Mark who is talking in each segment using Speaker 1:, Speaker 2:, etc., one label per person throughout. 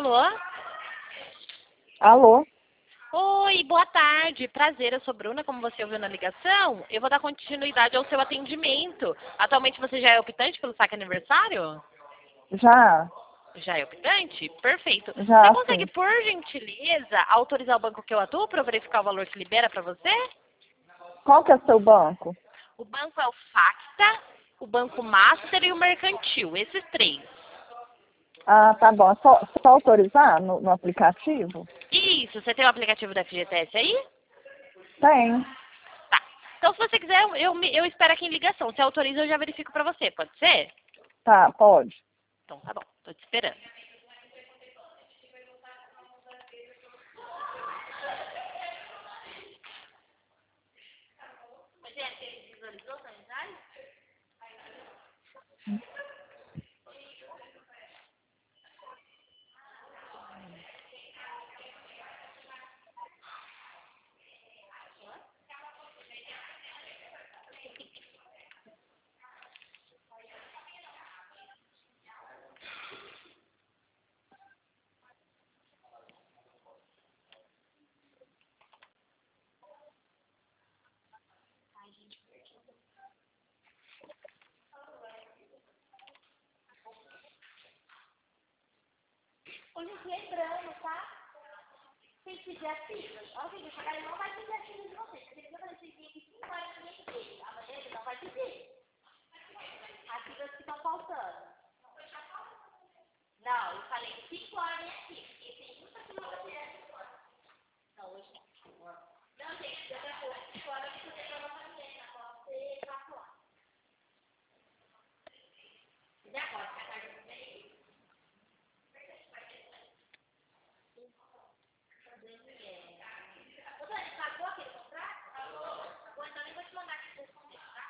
Speaker 1: Alô?
Speaker 2: Alô?
Speaker 1: Oi, boa tarde. Prazer, eu sou Bruna, como você ouviu na ligação. Eu vou dar continuidade ao seu atendimento. Atualmente você já é optante pelo saque aniversário?
Speaker 2: Já,
Speaker 1: Já é optante? Perfeito. Você
Speaker 2: já,
Speaker 1: consegue,
Speaker 2: sim.
Speaker 1: por gentileza, autorizar o banco que eu atuo para eu verificar o valor que libera para você?
Speaker 2: Qual que é o seu banco?
Speaker 1: O banco é o Facta, o Banco Master e o Mercantil, esses três.
Speaker 2: Ah, tá bom. É só autorizar no aplicativo?
Speaker 1: Isso, você tem o aplicativo da FGTS aí?
Speaker 2: Tem.
Speaker 1: Tá. Então, se você quiser, eu espero aqui em ligação. Se autoriza, eu já verifico pra você. Pode ser?
Speaker 2: Tá, pode.
Speaker 1: Então, tá bom. Tô te esperando.
Speaker 3: Ô, gente, lembrando, tá? Tem que pedir a filha. Ó, gente, o pagar não vai pedir a filha de vocês. Se ele quiser fazer esse dia aqui 5 horas da minha pedir. Amanhã ele não vai pedir. As filhas que estão faltando. Não, eu falei 5 horas da minha filha. Porque tem muita filha pra tirar 5 horas. Não, hoje não. Não, gente, daqui a pouco 5 horas eu vou ter pra não fazer. Tá? Pode ser 4 horas. E agora, que a tarde não veio? Ô, Dani, pagou aquele contrato? Pagou. Pagou, então nem vou te mandar aqui responder, tá?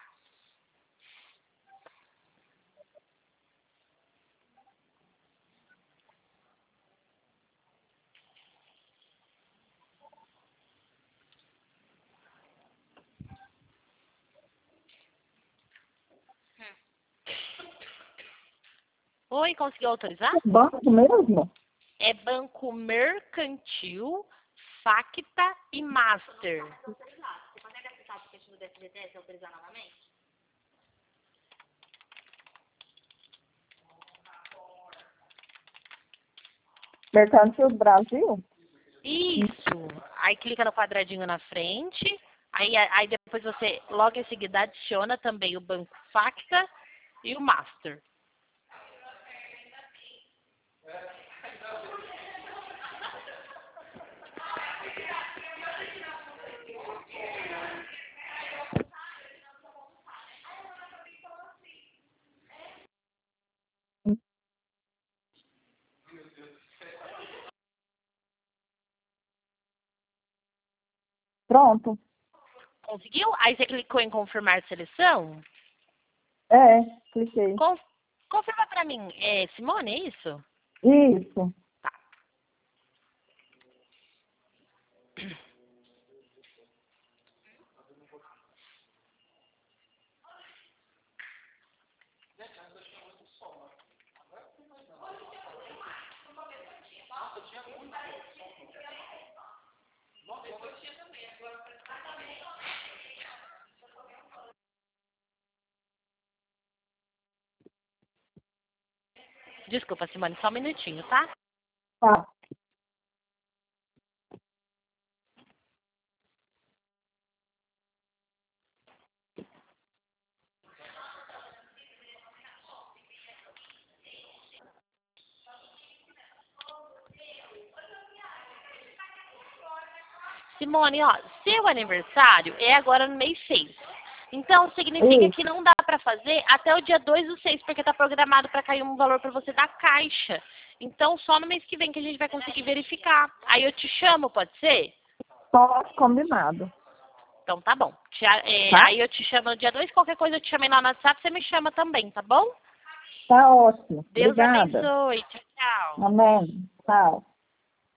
Speaker 1: Oi, conseguiu autorizar?
Speaker 2: O banco mesmo?
Speaker 1: É Banco Mercantil, Facta e Master.
Speaker 3: Autorizado. Você consegue acessar o aplicativo do FGTS e autorizar novamente?
Speaker 2: Mercantil do Brasil?
Speaker 1: Isso. Aí clica no quadradinho na frente. Aí depois você, logo em seguida, adiciona também o Banco Facta e o Master.
Speaker 2: Pronto.
Speaker 1: Conseguiu? Aí você clicou em confirmar seleção.
Speaker 2: É, cliquei.
Speaker 1: Confirma pra mim. É Simone, é isso?
Speaker 2: Isso.
Speaker 1: Tá. Desculpa, Simone, só um minutinho, tá?
Speaker 2: Tá.
Speaker 1: Simone, ó, seu aniversário é agora no mês 6. Então, significa
Speaker 2: Isso.
Speaker 1: que não dá pra fazer até o dia 2/6, porque tá programado pra cair um valor pra você da Caixa. Então, só no mês que vem que a gente vai conseguir verificar. Aí eu te chamo, pode ser?
Speaker 2: Pode, combinado.
Speaker 1: Então, tá bom.
Speaker 2: Tá?
Speaker 1: Aí eu te chamo no dia 2, qualquer coisa eu te chamei lá no WhatsApp, você me chama também, tá bom?
Speaker 2: Tá ótimo.
Speaker 1: Deus
Speaker 2: Obrigada.
Speaker 1: abençoe. Tchau, tchau.
Speaker 2: Amém. Tchau.